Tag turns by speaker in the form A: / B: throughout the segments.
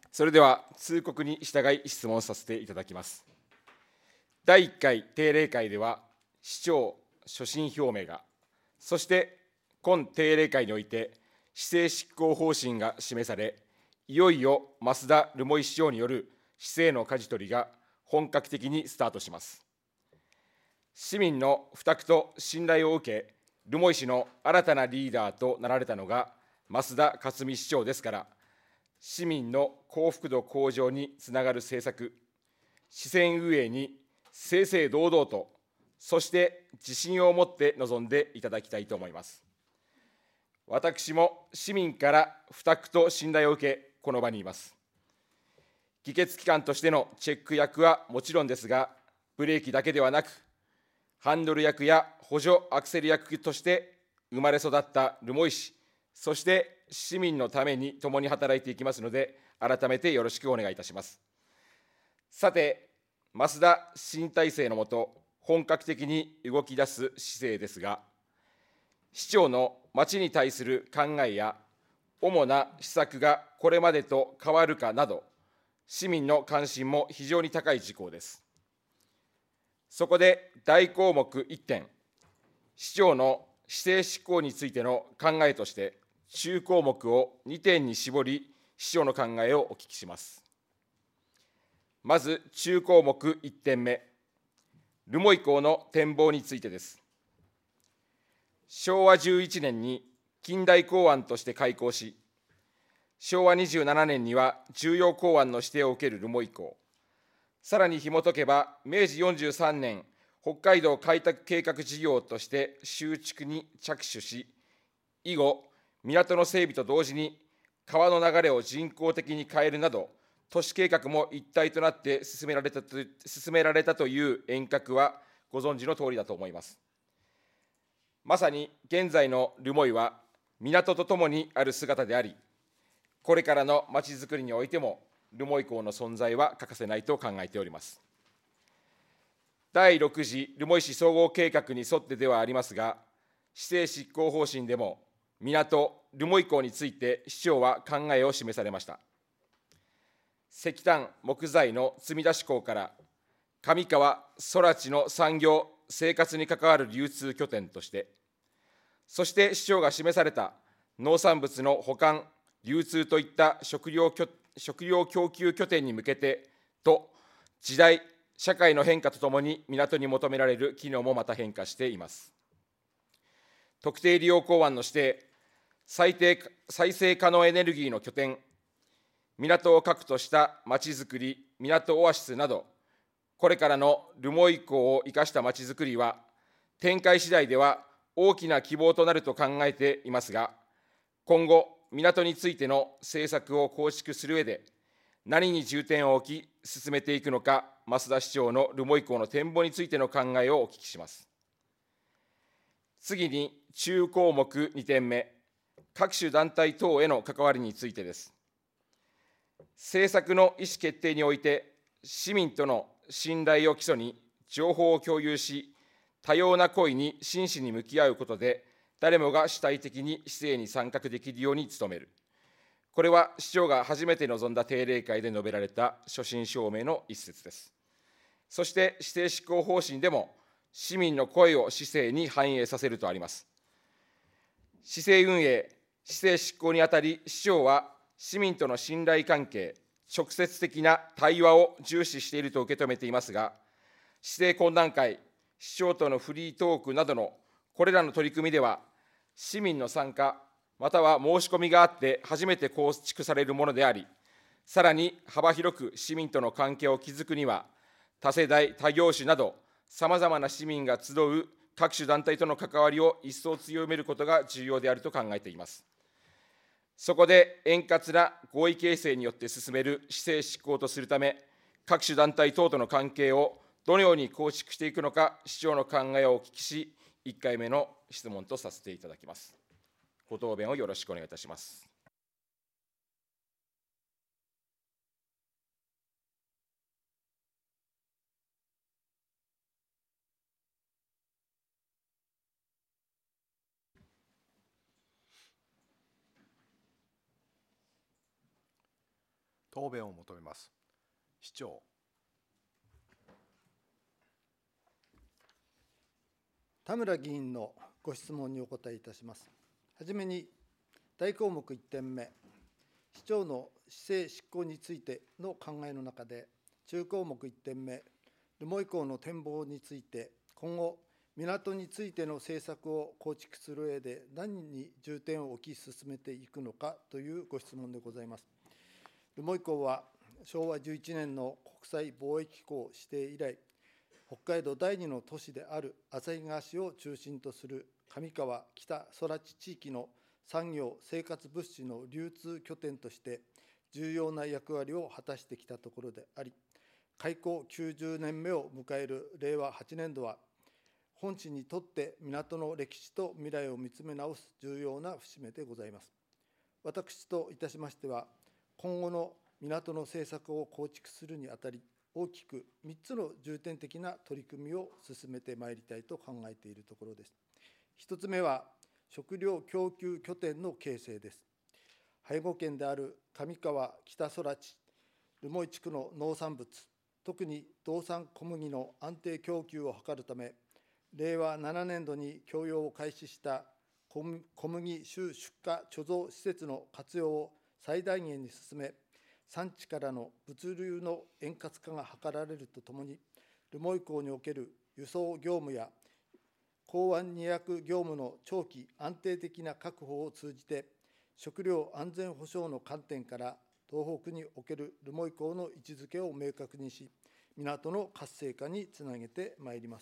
A: それでは通告に従い質問させていただきます。第1回定例会では、市長所信表明が、そして今定例会において、施政執行方針が示され、いよいよ増田留萌市長による市政の舵取りが本格的にスタートします。市民の負託と信頼を受け、留萌市の新たなリーダーとなられたのが増田克美市長ですから、市民の幸福度向上につながる政策、市政運営に正々堂々と、そして自信を持って臨んでいただきたいと思います。私も市民から負託と信頼を受け、この場にいます。議決機関としてのチェック役はもちろんですが、ブレーキだけではなく、ハンドル役や補助アクセル役として生まれ育った留萌市、そして市民のために共に働いていきますので、改めてよろしくお願いいたします。さて、増田新体制のもと、本格的に動き出す姿勢ですが、市長の町に対する考えや、主な施策がこれまでと変わるかなど、市民の関心も非常に高い事項です。そこで大項目1点、市長の市政執行についての考えとして、中項目を2点に絞り、市長の考えをお聞きします。まず中項目1点目、留萌港の展望についてです。昭和11年に近代港湾として開港し、昭和27年には重要港湾の指定を受ける留萌港、さらに紐解けば、明治43年、北海道開拓計画事業として修築に着手し、以後、港の整備と同時に川の流れを人工的に変えるなど、都市計画も一体となって進められたという遠隔はご存知の通りだと思います。まさに現在の留萌は港とともにある姿であり、これからのまちづくりにおいても留萌港の存在は欠かせないと考えております。第6次留萌市総合計画に沿ってではありますが、市政執行方針でも港留萌港について市長は考えを示されました。石炭・木材の積み出し港から上川・空知の産業・生活に関わる流通拠点として、そして市長が示された農産物の保管・流通といった食料供給拠点に向けてと、時代・社会の変化とともに港に求められる機能もまた変化しています。特定利用港湾の指定、再生可能エネルギーの拠点、港を核としたまちづくり、港オアシスなど、これからの留萌港を生かしたまちづくりは、展開次第では大きな希望となると考えていますが、今後、港についての政策を構築する上で、何に重点を置き、進めていくのか、増田市長の留萌港の展望についての考えをお聞きします。次に、中項目2点目、各種団体等への関わりについてです。政策の意思決定において、市民との信頼を基礎に情報を共有し、多様な声に真摯に向き合うことで、誰もが主体的に市政に参画できるように努める。これは市長が初めて臨んだ定例会で述べられた所信表明の一節です。そして市政執行方針でも、市民の声を市政に反映させるとあります。市政運営、市政執行にあたり、市長は市民との信頼関係、直接的な対話を重視していると受け止めていますが、市政懇談会、市長とのフリートークなどのこれらの取り組みでは、市民の参加、または申し込みがあって初めて構築されるものであり、さらに幅広く市民との関係を築くには、多世代、多業種など、さまざまな市民が集う各種団体との関わりを一層強めることが重要であると考えています。そこで円滑な合意形成によって進める市政執行とするため、各種団体等との関係をどのように構築していくのか、市長の考えをお聞きし、1回目の質問とさせていただきます。ご答弁をよろしくお願いいたします。
B: 答弁を求めます。市長。
C: 田村議員のご質問にお答えいたします。はじめに、大項目1点目、市長の市政執行についての考えの中で、中項目1点目、留萌港の展望について、今後、港についての政策を構築する上で、何に重点を置き進めていくのかというご質問でございます。留萌港は昭和11年の国際貿易港指定以来、北海道第2の都市である旭川市を中心とする上川北空知地域の産業・生活物資の流通拠点として重要な役割を果たしてきたところであり、開港90年目を迎える令和8年度は、本市にとって港の歴史と未来を見つめ直す重要な節目でございます。私といたしましては、今後の港の政策を構築するにあたり、大きく3つの重点的な取り組みを進めてまいりたいと考えているところです。1つ目は、食料供給拠点の形成です。背後県である上川北空知、留萌地区の農産物、特に道産小麦の安定供給を図るため、令和7年度に供用を開始した小麦種出荷貯蔵施設の活用を最大限に進め、産地からの物流の円滑化が図られるとともに、留萌港における輸送業務や港湾荷役業務の長期安定的な確保を通じて、食料安全保障の観点から東北における留萌港の位置づけを明確にし、港の活性化につなげてまいります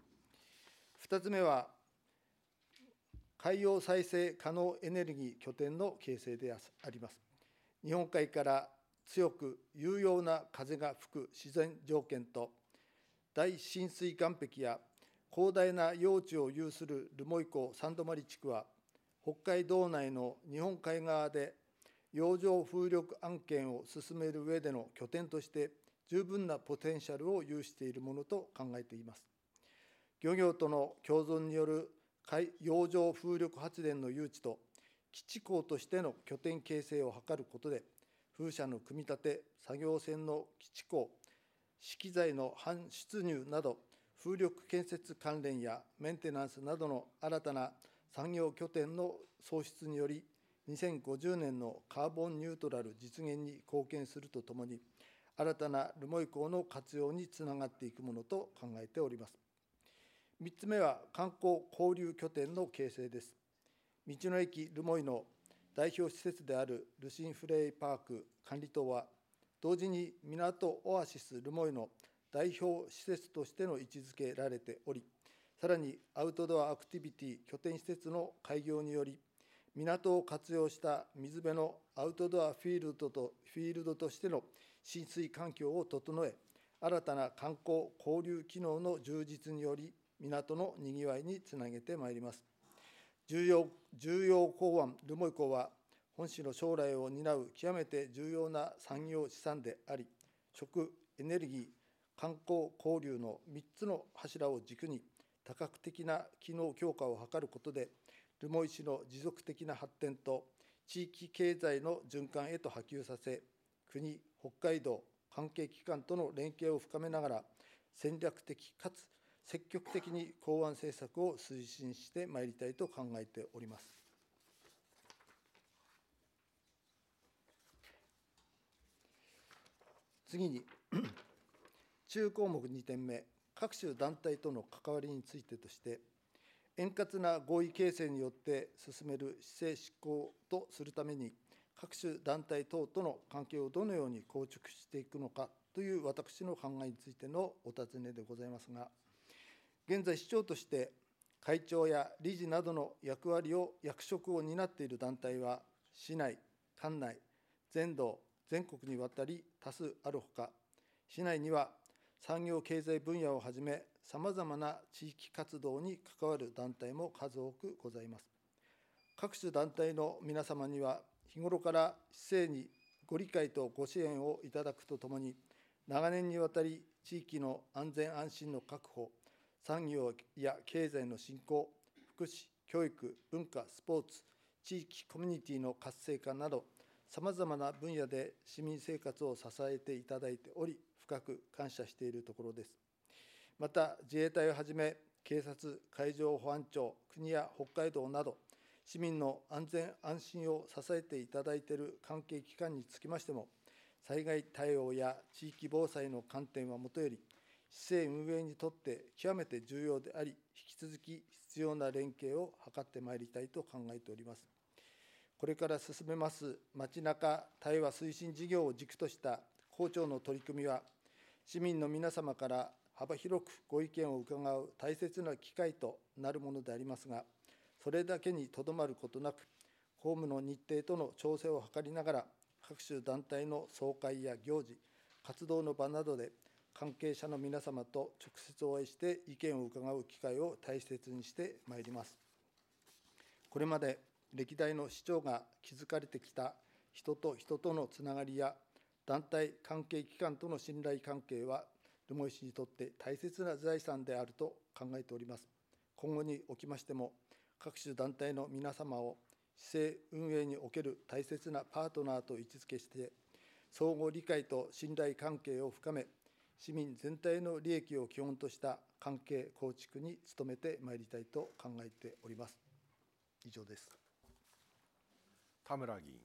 C: 。2つ目は、海洋再生可能エネルギー拠点の形成であります。日本海から強く有用な風が吹く自然条件と、大浸水岸壁や広大な用地を有する留萌港三泊地区は、北海道内の日本海側で洋上風力案件を進める上での拠点として、十分なポテンシャルを有しているものと考えています。漁業との共存による洋上風力発電の誘致と、基地港としての拠点形成を図ることで、風車の組み立て、作業船の基地港、資機材の搬出入など、風力建設関連やメンテナンスなどの新たな産業拠点の創出により、2050年のカーボンニュートラル実現に貢献するとともに、新たな留萌港の活用につながっていくものと考えております。3つ目は、観光交流拠点の形成です。道の駅留萌の代表施設であるルシンフレイパーク管理棟は、同時に港オアシス留萌の代表施設としての位置づけられており、さらにアウトドアアクティビティ拠点施設の開業により、港を活用した水辺のアウトドアフィールドとしての浸水環境を整え、新たな観光交流機能の充実により、港のにぎわいにつなげてまいります。重要港湾留萌港は、本市の将来を担う極めて重要な産業資産であり、食、エネルギー、観光交流の3つの柱を軸に、多角的な機能強化を図ることで、留萌市の持続的な発展と地域経済の循環へと波及させ、国、北海道、関係機関との連携を深めながら、戦略的かつ積極的に港湾政策を推進してまいりたいと考えております。次に、中項目2点目、各種団体との関わりについてとして、円滑な合意形成によって進める市政執行とするために、各種団体等との関係をどのように構築していくのかという私の考えについてのお尋ねでございますが、現在、市長として会長や理事などの役職を担っている団体は、市内、管内、全道、全国にわたり多数あるほか、市内には産業経済分野をはじめ、さまざまな地域活動に関わる団体も数多くございます。各種団体の皆様には、日頃から市政にご理解とご支援をいただくとともに、長年にわたり地域の安全安心の確保、産業や経済の振興、福祉、教育、文化、スポーツ、地域コミュニティの活性化など、 さまざまな分野で市民生活を支えていただいており、深く感謝しているところです。また、自衛隊をはじめ、警察、海上保安庁、国や北海道など、市民の安全・安心を支えていただいている関係機関につきましても、災害対応や地域防災の観点はもとより、市政運営にとって極めて重要であり、引き続き必要な連携を図ってまいりたいと考えております。これから進めます街中対話推進事業を軸とした公庁の取り組みは、市民の皆様から幅広くご意見を伺う大切な機会となるものでありますが、それだけにとどまることなく、公務の日程との調整を図りながら、各種団体の総会や行事、活動の場などで、関係者の皆様と直接お会いして意見を伺う機会を大切にしてまいります。これまで歴代の市長が築かれてきた人と人とのつながりや、団体関係機関との信頼関係は、留萌市にとって大切な財産であると考えております。今後におきましても、各種団体の皆様を市政運営における大切なパートナーと位置づけして、相互理解と信頼関係を深め、市民全体の利益を基本とした関係構築に努めてまいりたいと考えております。以上です。
B: 田村議員。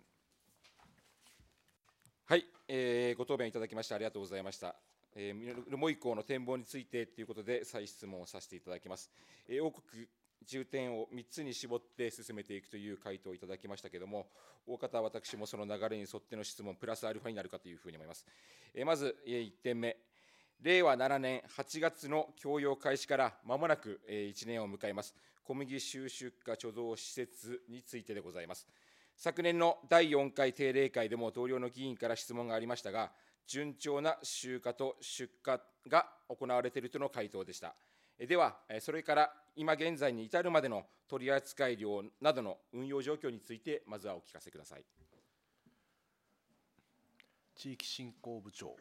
A: はい、ご答弁いただきましてありがとうございました。留萌港の展望についてということで、再質問をさせていただきます。多く重点を3つに絞って進めていくという回答をいただきましたけれども、大方、私もその流れに沿っての質問、プラスアルファになるかというふうに思います。まず1点目、令和7年8月の供用開始からまもなく1年を迎えます、小麦収出荷貯蔵施設についてでございます。昨年の第4回定例会でも同僚の議員から質問がありましたが、順調な集荷と出荷が行われているとの回答でした。では、それから今現在に至るまでの取扱量などの運用状況について、まずはお聞かせください。
B: 地域振興部長。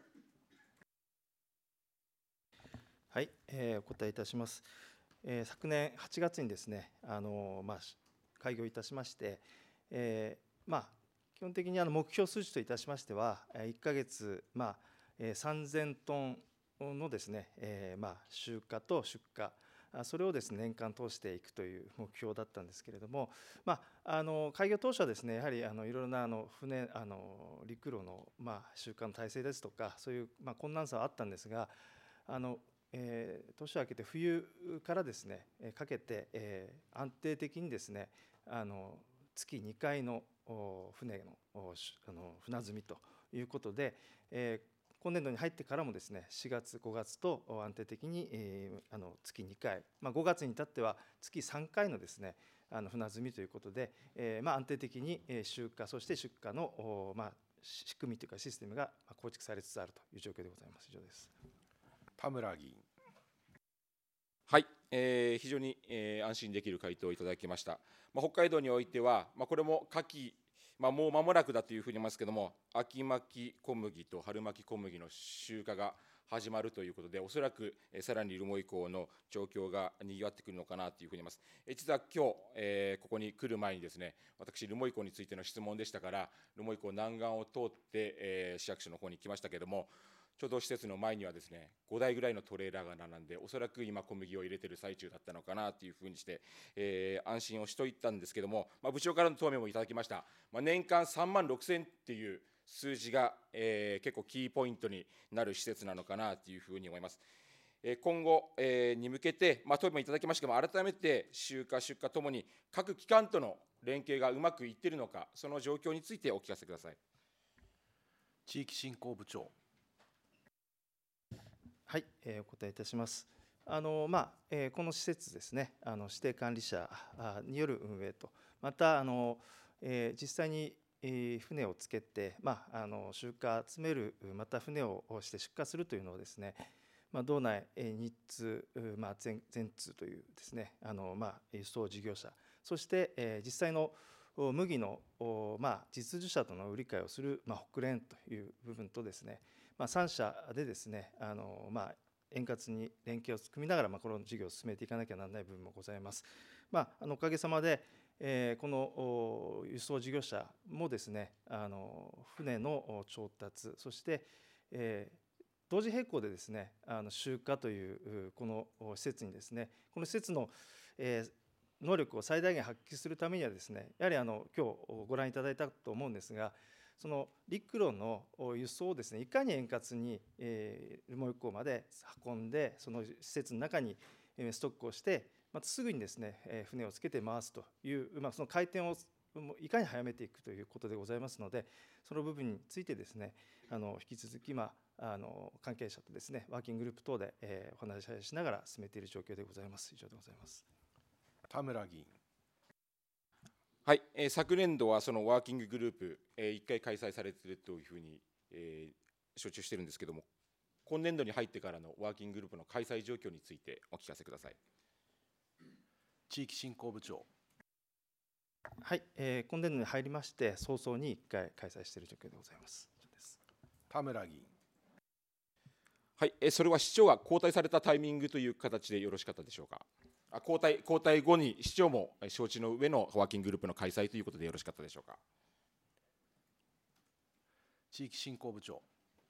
D: はい、お答えいたします。昨年8月にですね、開業いたしまして、基本的に目標数値といたしましては、1ヶ月、3000トンのですね、集荷と出荷、それをですね、年間通していくという目標だったんですけれども、開業当初はですね、やはりいろいろな船、陸路の集荷の体制ですとか、そういう困難さはあったんですが、年を明けて冬からですね、かけて、安定的にですね、月2回の船の船積みということで、今年度に入ってからもですね、4月、5月と安定的に月2回、5月に至っては月3回のですね、船積みということで、安定的に集荷、そして出荷の仕組みというかシステムが構築されつつあるという状況でございます。以上です。
B: 田村議員。
A: はい、非常に安心できる回答をいただきました。北海道においては、これも夏季、もう間もなくだというふうに言いますけれども、秋巻き小麦と春巻き小麦の集荷が始まるということで、おそらくさらに留萌港の状況がにぎわってくるのかなというふうに思います。実は今日、ここに来る前にですね、私、留萌港についての質問でしたから、留萌港南岸を通って、市役所の方に来ましたけれども、貯蔵施設の前にはですね、5台ぐらいのトレーラーが並んで、おそらく今小麦を入れている最中だったのかなというふうにして、安心をしといったんですけども、部長からの答弁もいただきました、年間3万6000っていう数字が、結構キーポイントになる施設なのかなというふうに思います。今後、に向けて、答弁いただきましたが、改めて集荷、出荷ともに各機関との連携がうまくいっているのか、その状況についてお聞かせください。
B: 地域振興部長。
D: はい、お答えいたします。この施設ですね、指定管理者による運営と、また実際に船をつけて、集荷集める、また船をして出荷するというのをですね、道内日通、全通というですね、輸送事業者、そして実際の麦の実需者との売り買いをする北連という部分とですね、3社でですね、円滑に連携を組みながら、この事業を進めていかなきゃならない部分もございます。おかげさまで、 この輸送事業者もですね、船の調達、そして、同時並行でですね、集荷というこの施設にですね、この施設の能力を最大限発揮するためにはですね、やはり今日ご覧いただいたと思うんですが、その陸路の輸送をですね、いかに円滑に留萌港まで運んで、その施設の中にストックをして、またすぐにですね、船をつけて回すという、その回転をいかに早めていくということでございますので、その部分についてですね、引き続き、関係者とですね、ワーキンググループ等でお話ししながら進めている状況でございます。以上でございます。
B: 田村議員。
A: はい、昨年度はそのワーキンググループ、1回開催されているというふうに、承知しているんですけれども、今年度に入ってからのワーキンググループの開催状況についてお聞かせください。
B: 地域振興部長。
D: はい、今年度に入りまして、早々に1回開催している状況でございます。
B: 田村議員。
A: はい、それは市長が交代されたタイミングという形でよろしかったでしょうか。交代後に市長も承知の上のワーキンググループの開催ということでよろしかったでしょうか。
B: 地域振興部長。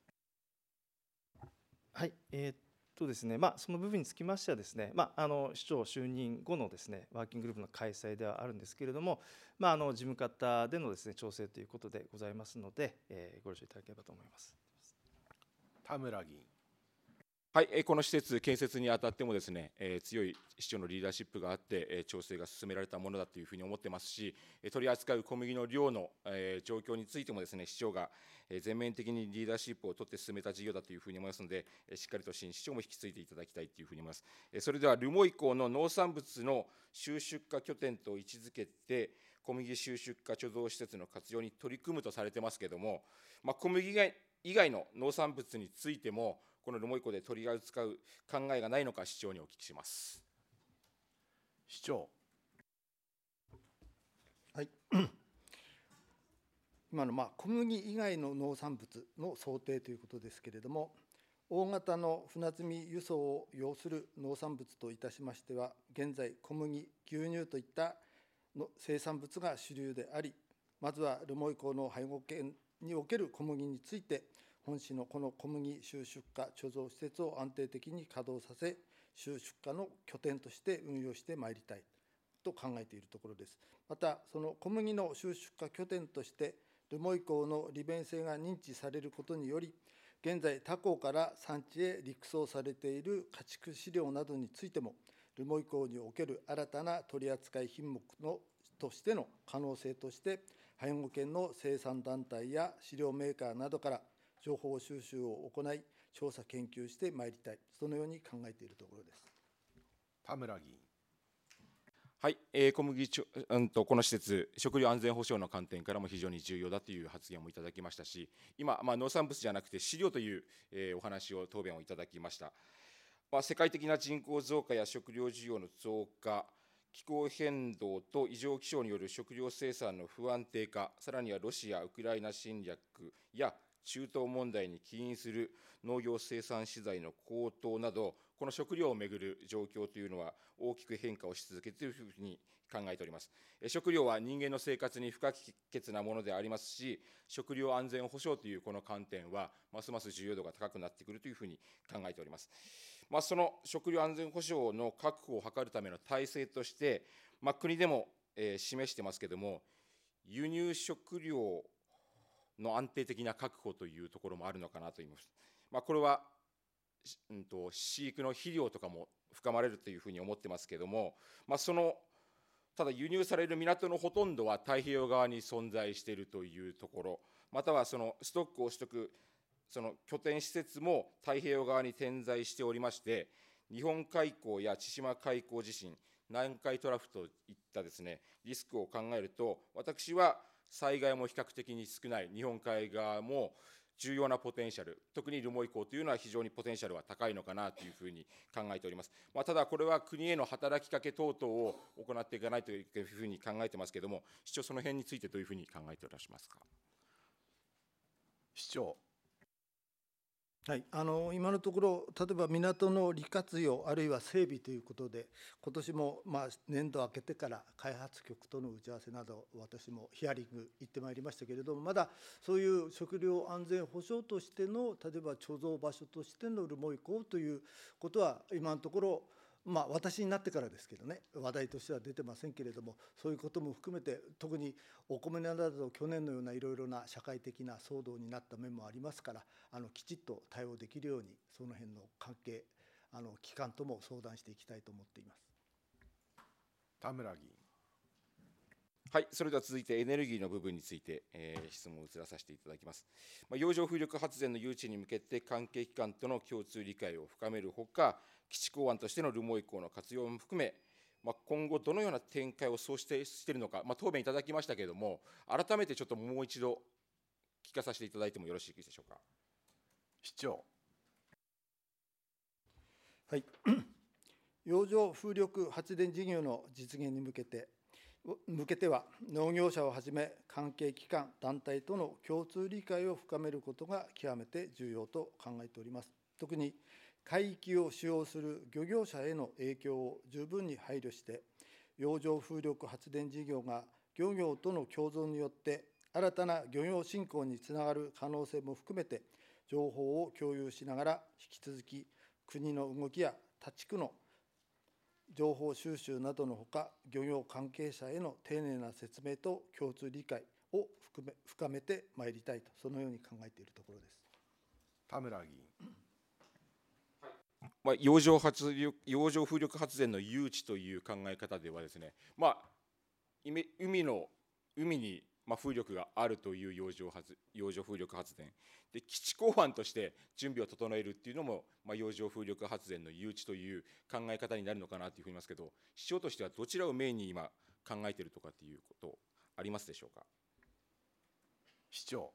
D: はい、ですね、その部分につきましてはですね、市長就任後のですね、ワーキンググループの開催ではあるんですけれども、事務方でのですね、調整ということでございますので、ご了承いただければと思います。
B: 田村議員。
A: はい、この施設建設にあたってもですね、強い市長のリーダーシップがあって、調整が進められたものだというふうに思ってますし、取り扱う小麦の量の、状況についてもですね、市長が全面的にリーダーシップを取って進めた事業だというふうに思いますので、しっかりと新市長も引き継いでいただきたいというふうに思います。それでは留萌港の農産物の収出荷拠点と位置づけて、小麦収出荷貯蔵施設の活用に取り組むとされてますけれども、小麦以外の農産物についても、この留萌港で取り扱う考えがないのか、市長にお聞きします。
B: 市長。
C: はい、今の小麦以外の農産物の想定ということですけれども、大型の船積み輸送を要する農産物といたしましては、現在、小麦、牛乳といったの生産物が主流であり、まずは留萌港の配合圏における小麦について、本市のこの小麦収出荷貯蔵施設を安定的に稼働させ、収出荷の拠点として運用してまいりたいと考えているところです。また、その小麦の収出荷拠点として、留萌港の利便性が認知されることにより、現在、他港から産地へ陸送されている家畜飼料などについても、留萌港における新たな取扱品目としての可能性として、配合圏の生産団体や飼料メーカーなどから情報収集を行い、調査研究してまいりたい、そのように考えているところです。
B: 田村議員。
A: はい、小麦この施設、食料安全保障の観点からも非常に重要だという発言もいただきましたし、今、農産物じゃなくて飼料という、お話を、答弁をいただきました。世界的な人口増加や食料需要の増加、気候変動と異常気象による食料生産の不安定化、さらにはロシア・ウクライナ侵略や中東問題に起因する農業生産資材の高騰など、この食料をめぐる状況というのは大きく変化をし続けているというふうに考えております。食料は人間の生活に不可欠なものでありますし、食料安全保障というこの観点はますます重要度が高くなってくるというふうに考えております。その食料安全保障の確保を図るための体制として、国でも示してますけれども、輸入食料の安定的な確保というところもあるのかなと思います。これは、飼育の肥料とかも深まれるというふうに思ってますけれども、ただ輸入される港のほとんどは太平洋側に存在しているというところ、またはそのストックを取得、その拠点施設も太平洋側に点在しておりまして、日本海溝や千島海溝地震、南海トラフといったですね、リスクを考えると、私は災害も比較的に少ない日本海側も重要なポテンシャル、特に留萌港というのは非常にポテンシャルは高いのかなというふうに考えております。ただ、これは国への働きかけ等々を行っていかないというふうに考えてますけれども、市長、その辺についてどういうふうに考えていらっしゃいますか。
B: 市長。
C: はい、今のところ、例えば港の利活用、あるいは整備ということで、今年も年度明けてから開発局との打ち合わせなど、私もヒアリング行ってまいりましたけれども、まだそういう食料安全保障としての、例えば貯蔵場所としての留萌港ということは、今のところ、私になってからですけどね、話題としては出てませんけれども、そういうことも含めて、特にお米などだと去年のようないろいろな社会的な騒動になった面もありますから、きちっと対応できるように、その辺の関係、機関とも相談していきたいと思っています。
B: 田村議員。
A: はい、それでは続いてエネルギーの部分について、質問を移らさせていただきます。洋上風力発電の誘致に向けて関係機関との共通理解を深めるほか、基地港湾としての留萌港の活用も含め、今後どのような展開を想定しているのか、答弁いただきましたけれども、改めてちょっともう一度聞かさせていただいてもよろしいでしょうか。
B: 市長。
C: はい、洋上風力発電事業の実現に向けては、農業者をはじめ関係機関、団体との共通理解を深めることが極めて重要と考えております。特に海域を使用する漁業者への影響を十分に配慮して、洋上風力発電事業が漁業との共存によって新たな漁業振興につながる可能性も含めて、情報を共有しながら、引き続き国の動きや他地区の情報収集などのほか、漁業関係者への丁寧な説明と共通理解を深めてまいりたいと、そのように考えているところです。
B: 田村議員。
A: 洋上風力発電の誘致という考え方ではですね、海に風力があるという洋上風力発電で、基地港湾として準備を整えるっていうのも、洋上風力発電の誘致という考え方になるのかなというふうに思いますけど、市長としてはどちらをメインに今考えているとかっていうことありますでしょうか。
B: 市長。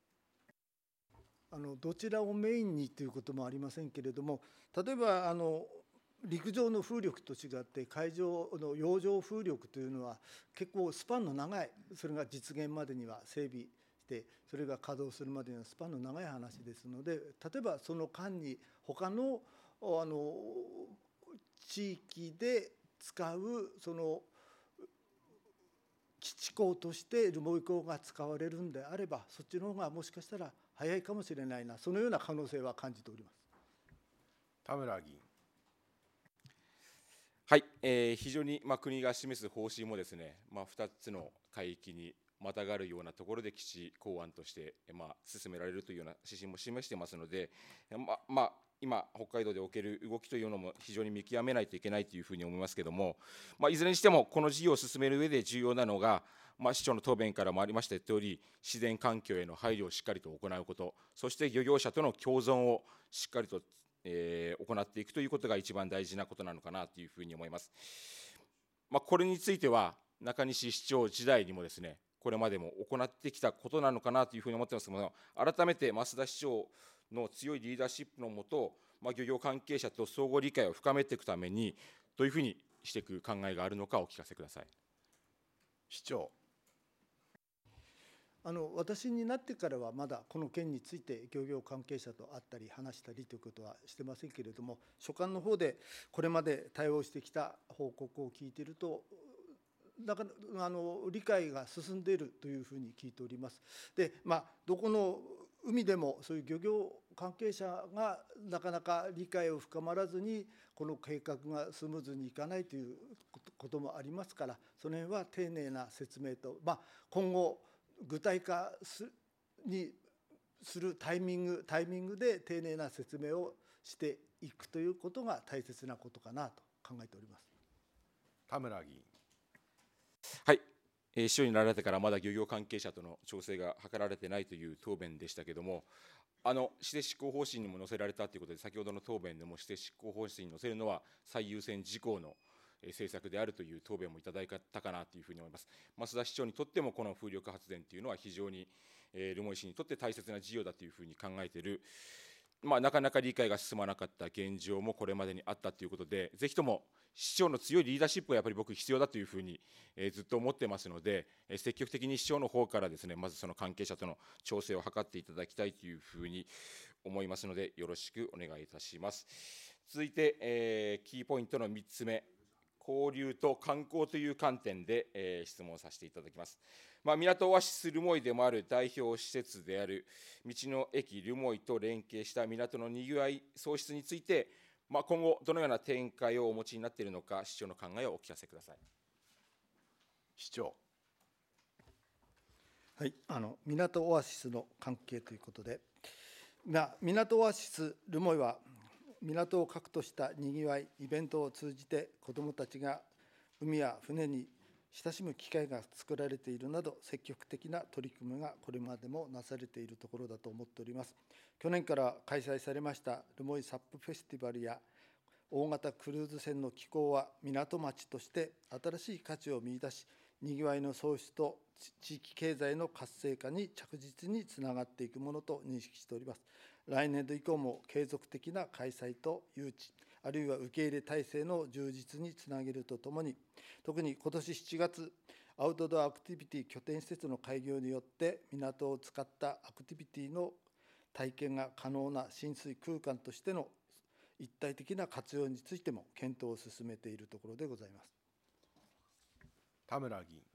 C: どちらをメインにということもありませんけれども、例えば陸上の風力と違って海上の洋上風力というのは結構スパンの長い、それが実現までには整備してそれが稼働するまでにはスパンの長い話ですので、例えばその間に他の地域で使うその基地港として留萌港が使われるんであれば、そっちの方がもしかしたら早いかもしれないな、そのような可能性は感じております。
B: 田村議員。
A: はい、非常に国が示す方針もですね、2つの海域にまたがるようなところで基地港湾として進められるというような指針も示していますので、今北海道でおける動きというのも非常に見極めないといけないというふうに思いますけれども、いずれにしてもこの事業を進める上で重要なのが、市長の答弁からもありました通り、自然環境への配慮をしっかりと行うこと、そして漁業者との共存をしっかりと行っていくということが一番大事なことなのかなというふうに思います。これについては中西市長時代にもですね、これまでも行ってきたことなのかなというふうに思ってますけど、改めて増田市長の強いリーダーシップのもと、漁業関係者と相互理解を深めていくためにどういうふうにしていく考えがあるのかお聞かせください。
B: 市長。
C: 私になってからはまだこの件について漁業関係者と会ったり話したりということはしてませんけれども、所管の方でこれまで対応してきた報告を聞いていると、理解が進んでいるというふうに聞いております。で、どこの海でもそういう漁業関係者がなかなか理解を深まらずにこの計画がスムーズにいかないということもありますから、その辺は丁寧な説明と、今後具体化にするタイミングで丁寧な説明をしていくということが大切なことかなと考えております。
B: 田村議員。
A: はい、市長になられてからまだ漁業関係者との調整が図られてないという答弁でしたけれども、施政執行方針にも載せられたということで、先ほどの答弁でも施政執行方針に載せるのは最優先事項の政策であるという答弁もいただいたかなというふうに思います。増田市長にとってもこの風力発電というのは非常に留萌市にとって大切な事業だというふうに考えているなかなか理解が進まなかった現状もこれまでにあったということで、ぜひとも市長の強いリーダーシップがやっぱり僕必要だというふうにずっと思ってますので、積極的に市長の方からですね、まずその関係者との調整を図っていただきたいというふうに思いますので、よろしくお願いいたします。続いて、キーポイントの3つ目、交流と観光という観点で、質問させていただきます。港オアシスルモイでもある代表施設である道の駅ルモイと連携した港のにぎわい創出について、今後どのような展開をお持ちになっているのか、市長の考えをお聞かせください。
B: 市長。
C: はい、港オアシスの関係ということで、港オアシスルモイは港を核としたにぎわいイベントを通じて子どもたちが海や船に親しむ機会が作られているなど、積極的な取り組みがこれまでもなされているところだと思っております。去年から開催されましたルモイサップフェスティバルや大型クルーズ船の寄港は、港町として新しい価値を見出し、にぎわいの創出と地域経済の活性化に着実につながっていくものと認識しております。来年度以降も継続的な開催と誘致、あるいは受け入れ体制の充実につなげるとともに、特に今年7月、アウトドアアクティビティ拠点施設の開業によって、港を使ったアクティビティの体験が可能な浸水空間としての一体的な活用についても検討を進めているところでございます。
B: 田村議員。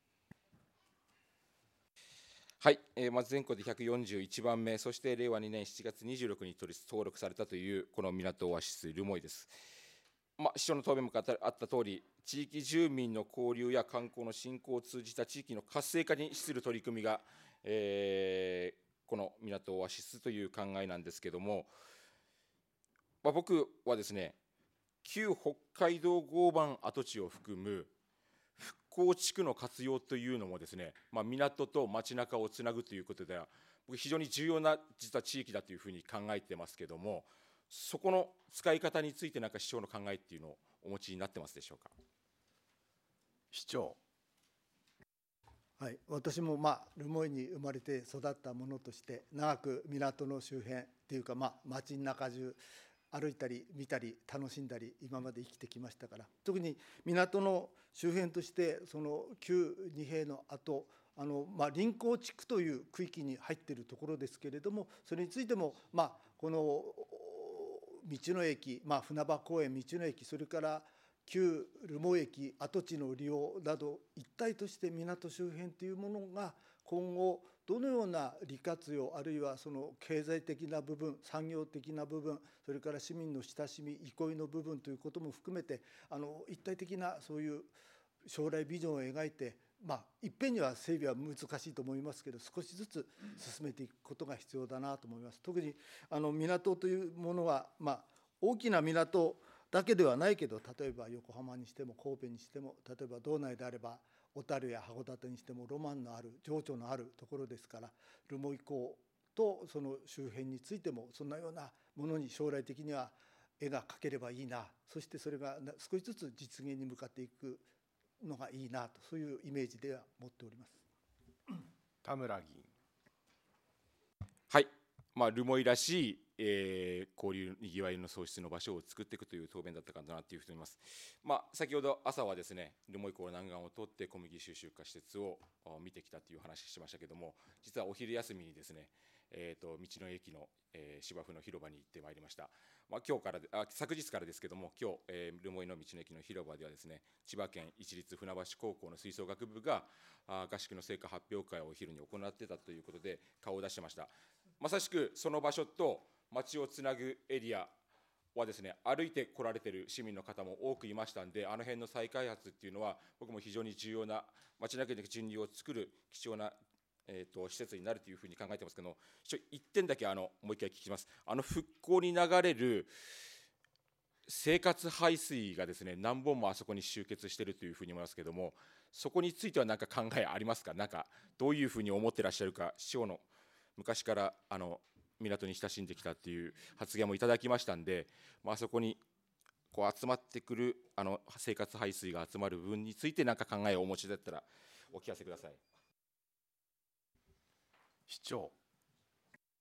A: はい、まず全国で141番目、そして令和2年7月26日に登録されたというこの港オアシスルモイです。市長の答弁もあったとおり、地域住民の交流や観光の振興を通じた地域の活性化に資する取り組みが、この港オアシスという考えなんですけれども、僕はですね、旧北海道合板跡地を含む復興地区の活用というのもですね、港と街中をつなぐということでは、僕非常に重要な実は地域だというふうに考えてますけれども、そこの使い方について市長の考えっていうのをお持ちになってますでしょうか。
B: 市長。
C: はい、私もルモイに生まれて育ったものとして、長く港の周辺っていうか、街の中中歩いたり見たり楽しんだり今まで生きてきましたから、特に港の周辺として、その旧二平の後、臨港地区という区域に入っているところですけれども、それについてもこの道の駅、船場公園道の駅、それから旧留萌駅跡地の利用など、一体として港周辺というものが今後どのような利活用、あるいはその経済的な部分、産業的な部分、それから市民の親しみ憩いの部分ということも含めて、一体的なそういう将来ビジョンを描いて、いっぺんには整備は難しいと思いますけど、少しずつ進めていくことが必要だなと思います。特に港というものは、大きな港だけではないけど、例えば横浜にしても神戸にしても、例えば道内であれば小樽や函館にしてもロマンのある情緒のあるところですから、留萌港とその周辺についてもそんなようなものに将来的には絵が描ければいいな、そしてそれが少しずつ実現に向かっていくのがいいなと、そういうイメージでは持っております。
B: 田村議員。
A: はい、留萌らしい交流にぎわいの創出の場所を作っていくという答弁だったかなというふうに思います。先ほど朝はですね、留萌港南岸を通って小麦収集化施設を見てきたという話をしましたけれども、実はお昼休みにですね、道の駅の芝生の広場に行ってまいりました。今日から昨日からですけれども、今日留萌の道の駅の広場ではですね、千葉県市立船橋高校の吹奏楽部が合宿の成果発表会をお昼に行っていたということで顔を出してました。まさしくその場所と街をつなぐエリアはですね、歩いて来られている市民の方も多くいましたんで、あの辺の再開発っていうのは僕も非常に重要な街中で人流を作る貴重な施設になるというふうに考えてますけども、一点だけもう一回聞きます。復興に流れる生活排水がですね、何本もあそこに集結しているというふうに思いますけども、そこについては何か考えありますか。どういうふうに思ってらっしゃるか。市長の昔から港に親しんできたっていう発言もいただきましたんで、あそこに集まってくる生活排水が集まる部分について何か考えをお持ちだったらお聞かせください。
B: 市長。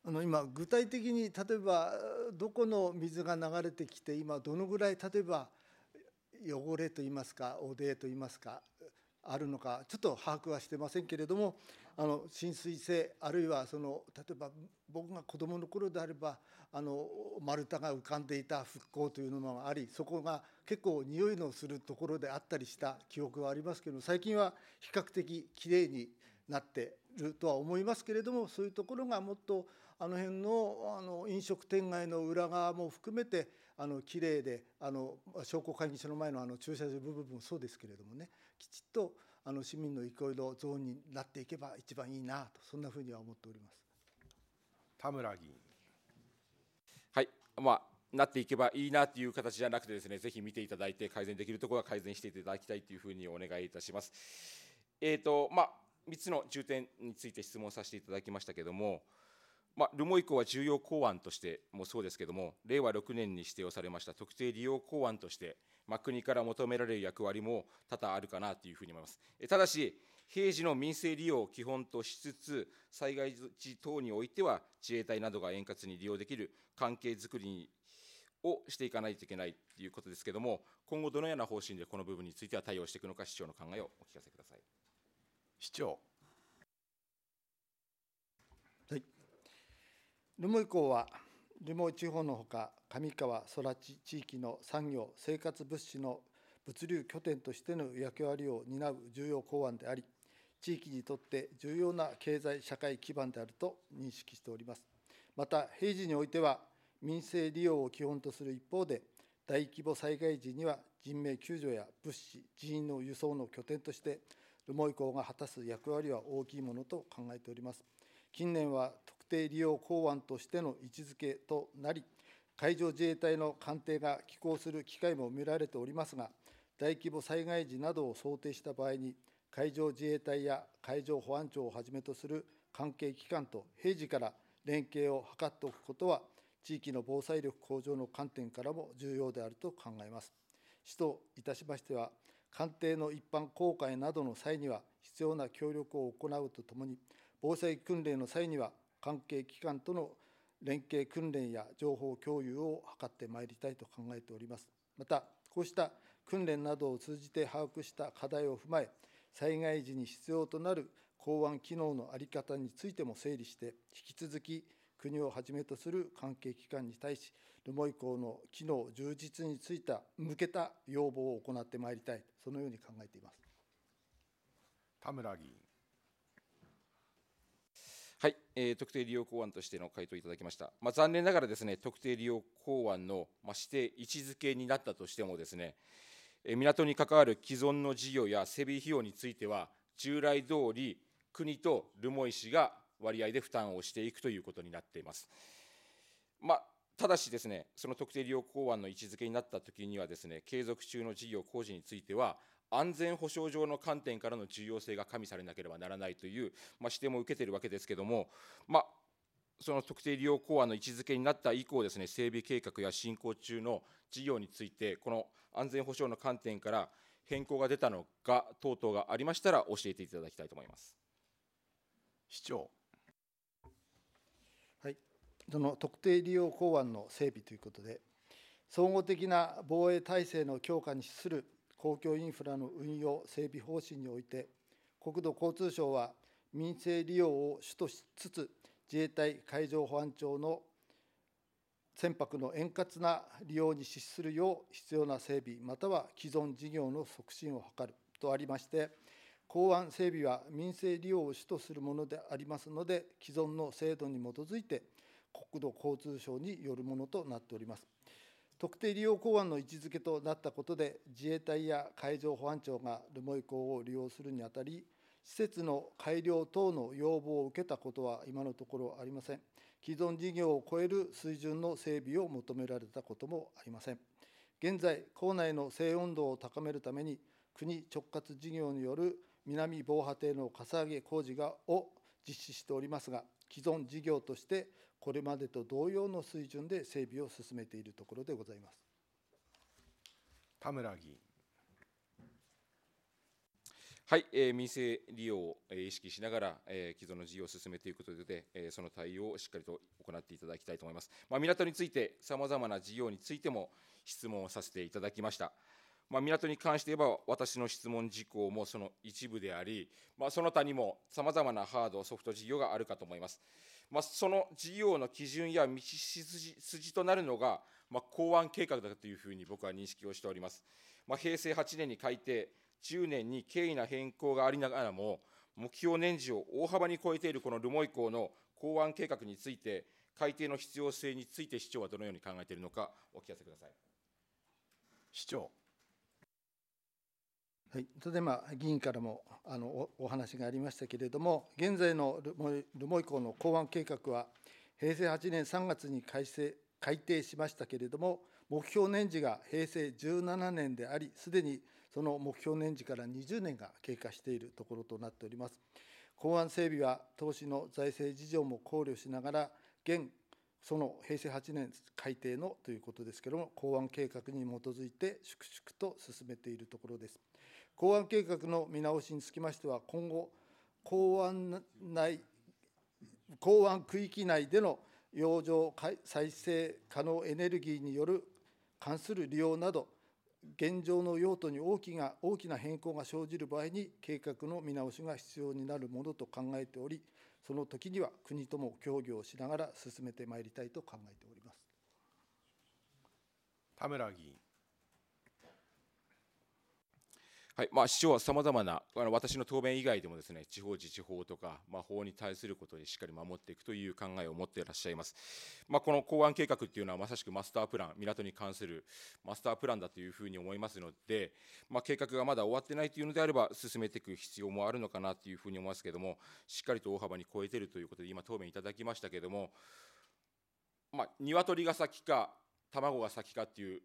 C: 今、具体的に例えばどこの水が流れてきて、今、どのぐらい例えば汚れといいますか、汚泥といいますか、あるのか、ちょっと把握はしてませんけれども、浸水性、あるいは例えば僕が子どもの頃であれば、丸太が浮かんでいた復興というのもあり、そこが結構匂いのするところであったりした記憶はありますけれども、最近は比較的きれいになっているとは思いますけれども、そういうところがもっと辺の飲食店街の裏側も含めてきれいで、商工会議所の前の駐車場部分もそうですけれどもね、きちっと市民の憩いのゾーンになっていけば一番いいなと、そんなふうには思っております。
B: 田村議員。
A: はい、なっていけばいいなという形じゃなくてですね、ぜひ見ていただいて、改善できるところは改善していただきたいというふうにお願いいたします。3つの重点について質問させていただきましたけれども、留萌港は重要港湾としてもそうですけれども、令和6年に指定をされました特定利用港湾として、国から求められる役割も多々あるかなというふうに思います。ただし、平時の民生利用を基本としつつ、災害時等においては、自衛隊などが円滑に利用できる関係づくりをしていかないといけないということですけれども、今後、どのような方針でこの部分については対応していくのか、市長の考えをお聞かせください。
B: 市長。
C: 留萌港は留萌地方のほか、上川、空知地域の産業、生活物資の物流拠点としての役割を担う重要港湾であり、地域にとって重要な経済社会基盤であると認識しております。また、平時においては、民生利用を基本とする一方で、大規模災害時には人命救助や物資、人員の輸送の拠点として、留萌港が果たす役割は大きいものと考えております。近年は特定利用港湾としての位置づけとなり、海上自衛隊の艦艇が寄港する機会も見られておりますが、大規模災害時などを想定した場合に、海上自衛隊や海上保安庁をはじめとする関係機関と平時から連携を図っておくことは、地域の防災力向上の観点からも重要であると考えます。市といたしましては、艦艇の一般航海などの際には必要な協力を行うとともに、防災訓練の際には関係機関との連携訓練や情報共有を図ってまいりたいと考えております。また、こうした訓練などを通じて把握した課題を踏まえ、災害時に必要となる港湾機能の在り方についても整理して、引き続き国をはじめとする関係機関に対し、留萌港の機能充実について向けた要望を行ってまいりたい、そのように考えています。
B: 田村議員。
A: はい、特定利用港湾としての回答いただきました。残念ながらですね、特定利用港湾の指定位置づけになったとしてもですね、港に関わる既存の事業や整備費用については、従来通り国と留萌市が割合で負担をしていくということになっています。ただしですね、その特定利用港湾の位置づけになったときにはですね、継続中の事業工事については、安全保障上の観点からの重要性が加味されなければならないという、指定も受けているわけですけれども、その特定利用港湾の位置づけになった以降ですね、整備計画や進行中の事業について、この安全保障の観点から変更が出たのか等々がありましたら、教えていただきたいと思います。
B: 市長。
C: はい、その特定利用港湾の整備ということで、総合的な防衛体制の強化に資する公共インフラの運用整備方針において、国土交通省は民生利用を主としつつ、自衛隊海上保安庁の船舶の円滑な利用に資するよう必要な整備、または既存事業の促進を図るとありまして、港湾整備は民生利用を主とするものでありますので、既存の制度に基づいて国土交通省によるものとなっております。特定利用港湾の位置づけとなったことで、自衛隊や海上保安庁が留萌港を利用するにあたり、施設の改良等の要望を受けたことは今のところありません。既存事業を超える水準の整備を求められたこともありません。現在、港内の静温度を高めるために、国直轄事業による南防波堤のかさ上げ工事を実施しておりますが、既存事業としてこれまでと同様の水準で整備を進めているところでございます。
B: 田村議員。
A: はい、民生利用を意識しながら、既存の事業を進めていくことで、その対応をしっかりと行っていただきたいと思います。港について、さまざまな事業についても質問をさせていただきました。港に関して言えば、私の質問事項もその一部であり、その他にもさまざまなハード、ソフト事業があるかと思います。その事業の基準や道筋となるのが、港湾計画だというふうに僕は認識をしております。平成8年に改定、10年に軽微な変更がありながらも、目標年次を大幅に超えているこの留萌港の港湾計画について、改定の必要性について市長はどのように考えているのか、お聞かせください。
B: 市長。
C: はい、ただいま議員からもお話がありましたけれども、現在の留萌港の港湾計画は、平成8年3月に改定しましたけれども、目標年次が平成17年であり、すでにその目標年次から20年が経過しているところとなっております。港湾整備は投資の財政事情も考慮しながら、その平成8年改定のということですけれども、港湾計画に基づいて粛々と進めているところです。港湾計画の見直しにつきましては、今後、港湾区域内での洋上再生可能エネルギーによる関する利用など、現状の用途に大きな変更が生じる場合に、計画の見直しが必要になるものと考えており、その時には国とも協議をしながら進めてまいりたいと考えております。
B: 田村議員。
A: はい、市長はさまざまな、私の答弁以外でもですね、地方自治法とか、法に対することにしっかり守っていくという考えを持っていらっしゃいます。この港湾計画っていうのは、まさしくマスタープラン、港に関するマスタープランだというふうに思いますので、計画がまだ終わってないというのであれば、進めていく必要もあるのかなというふうに思いますけれども、しっかりと大幅に超えているということで、今、答弁いただきましたけれども、鶏が先か、卵が先かっていう、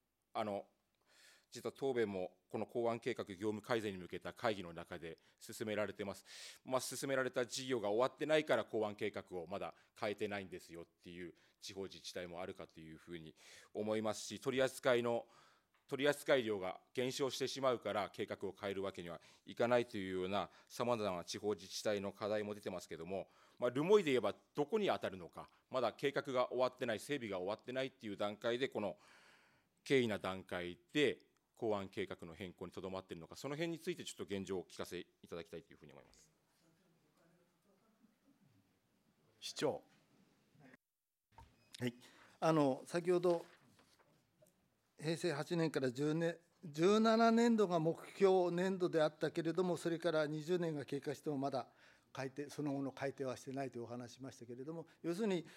A: 実は答弁もこの港湾計画業務改善に向けた会議の中で進められています。進められた事業が終わってないから港湾計画をまだ変えてないんですよっていう地方自治体もあるかというふうに思いますし、取扱量が減少してしまうから計画を変えるわけにはいかないというようなさまざまな地方自治体の課題も出てますけれども、留萌で言えばどこに当たるのか、まだ計画が終わってない、整備が終わってないっていう段階で、この経緯な段階で港湾計画の変更にとどまっているのか、その辺についてちょっと現状をお聞かせいただきたいというふうに思います。
B: 市長。
C: はい、先ほど平成8年から17年度が目標年度であったけれども、それから20年が経過してもまだその後の改定はしてないというお話しましたけれども、要するに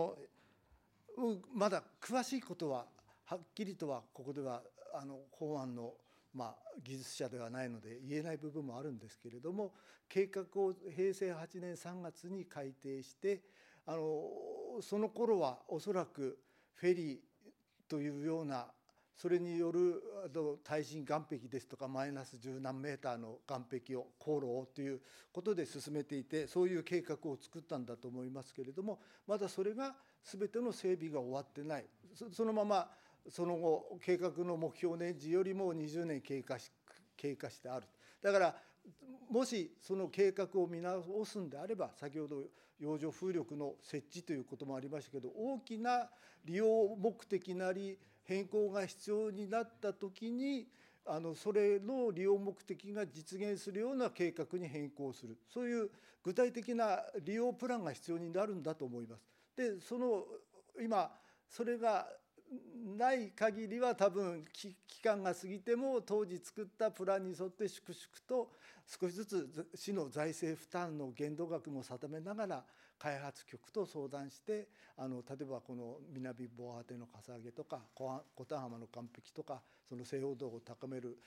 C: まだ詳しいことははっきりとはここでは港湾の技術者ではないので言えない部分もあるんですけれども、計画を平成8年3月に改定して、その頃はおそらくフェリーというような、それによる耐震岸壁ですとかマイナス10何メーターの岸壁を航路をということで進めていて、そういう計画を作ったんだと思いますけれども、まだそれが全ての整備が終わってない。そのままその後計画の目標年次よりも20年経過してある。だからもしその計画を見直すんであれば、先ほど洋上風力の設置ということもありましたけど、大きな利用目的なり変更が必要になった時に、それの利用目的が実現するような計画に変更する、そういう具体的な利用プランが必要になるんだと思います。で、今それがない限りは、多分期間が過ぎても当時作ったプランに沿って粛々と少しずつ市の財政負担の限度額も定めながら開発局と相談して、例えばこの南防波堤のかさ上げとか小田浜の岸壁とか、その制御度を高める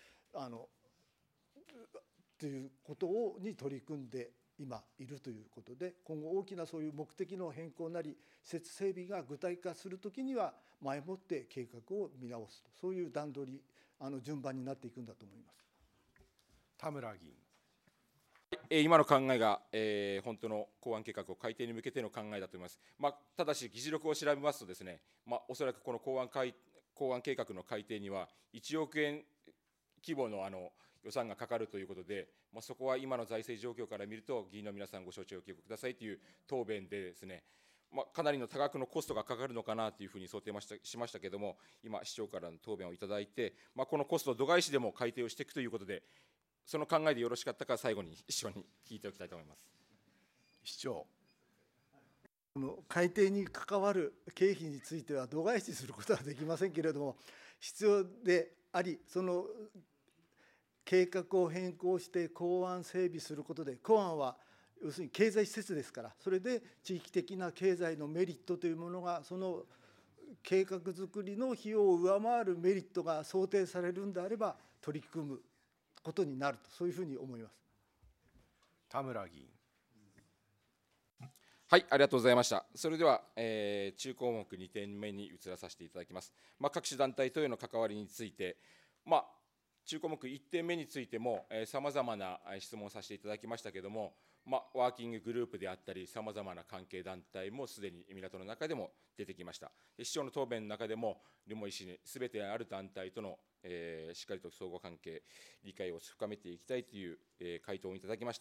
C: ということに取り組んで今いるということで、今後大きなそういう目的の変更なり施設整備が具体化するときには前もって計画を見直すと、そういう段取り順番になっていくんだと思います。
B: 田村議員。
A: 今の考えが、本当の港湾計画を改定に向けての考えだと思います。ただし議事録を調べますとですね、おそらくこの港湾計画の改定には1億円規模の予算がかかるということで、そこは今の財政状況から見ると、議員の皆さん、ご承知おきくださいという答弁でですね、かなりの多額のコストがかかるのかなというふうに想定しましたけれども、今、市長からの答弁をいただいて、このコストを度外視でも改定をしていくということで、その考えでよろしかったか、最後に市長に聞いておきたいと思います。
B: 市長。
C: 改定に関わる経費については度外視することはできませんけれども、必要であり、その計画を変更して港湾整備することで、港湾は要するに経済施設ですから、それで地域的な経済のメリットというものが、その計画作りの費用を上回るメリットが想定されるんであれば、取り組むことになると、そういうふうに思います。
B: 田村議員。
A: はい、ありがとうございました。それでは、中項目2点目に移らさせていただきます。各種団体とへの関わりについて、中項目1点目についても、さまざまな質問をさせていただきましたけれども、ワーキンググループであったり、さまざまな関係団体もすでに港の中でも出てきました。市長の答弁の中でも、留萌市にすべてある団体との、しっかりと相互関係、理解を深めていきたいという、回答をいただきました。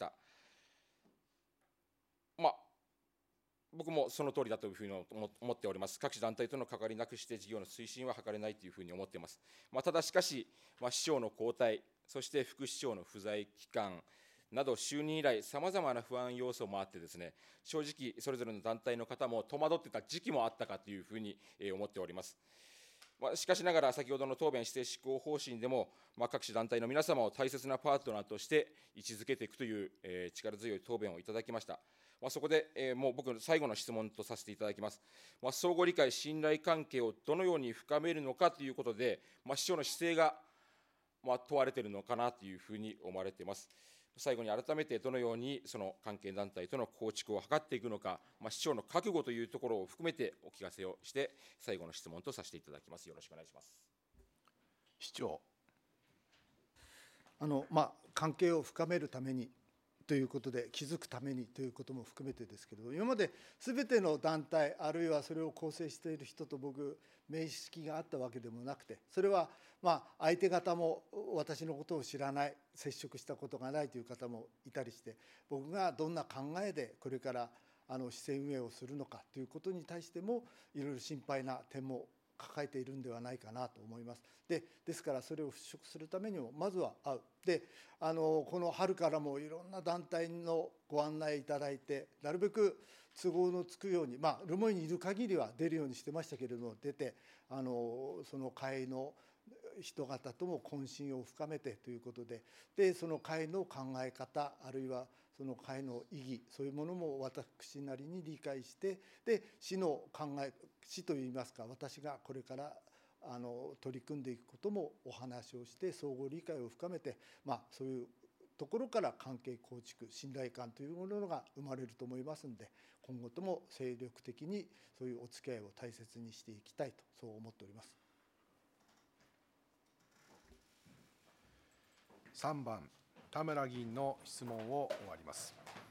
A: 僕もその通りだというふうに思っております。各種団体との関わりなくして事業の推進は図れないというふうに思っています。ただしかし、市長の交代、そして副市長の不在期間など、就任以来、さまざまな不安要素もあってですね、正直、それぞれの団体の方も戸惑っていた時期もあったかというふうに思っております。しかしながら、先ほどの答弁、施政執行方針でも、各種団体の皆様を大切なパートナーとして位置づけていくという、力強い答弁をいただきました。そこで、もう僕の最後の質問とさせていただきます。相互理解、信頼関係をどのように深めるのかということで、市長の姿勢が、問われているのかなというふうに思われています。最後に改めてどのようにその関係団体との構築を図っていくのか、市長の覚悟というところを含めてお聞かせをして、最後の質問とさせていただきます。よろしくお願いします。
B: 市長。
C: 関係を深めるためにということで、気づくためにということも含めてですけれども、今まですべての団体、あるいはそれを構成している人と僕、面識があったわけでもなくて、それは相手方も私のことを知らない、接触したことがないという方もいたりして、僕がどんな考えでこれから市政運営をするのかということに対しても、いろいろ心配な点も抱えているんではないかなと思います。ですから、それを払拭するためにも、まずは会う。この春からもいろんな団体のご案内いただいて、なるべく都合のつくように、留萌にいる限りは出るようにしてましたけれども、出て、その会の人方とも懇親を深めてということで、その会の考え方、あるいはその会の意義、そういうものも私なりに理解して、市の考え、市といいますか、私がこれから取り組んでいくこともお話をして、相互理解を深めて、そういうところから関係構築、信頼感というものが生まれると思いますので、今後とも精力的にそういうお付き合いを大切にしていきたいと、そう思っております。
B: 3番、田村議員の質問を終わります。